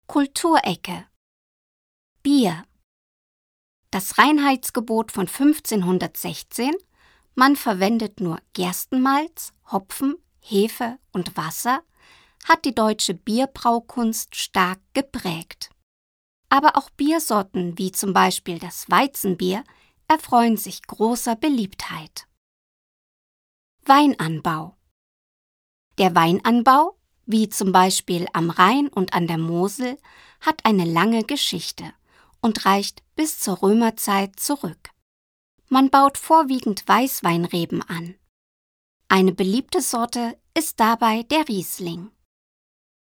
Kulturecke. Bier. Das Reinheitsgebot von 1516, man verwendet nur Gerstenmalz, Hopfen, Hefe und Wasser, hat die deutsche Bierbraukunst stark geprägt. Aber auch Biersorten wie zum Beispiel das Weizenbier erfreuen sich großer Beliebtheit. Weinanbau. Der Weinanbau, wie zum Beispiel am Rhein und an der Mosel, hat eine lange Geschichte und reicht bis zur Römerzeit zurück. Man baut vorwiegend Weißweinreben an. Eine beliebte Sorte ist dabei der Riesling.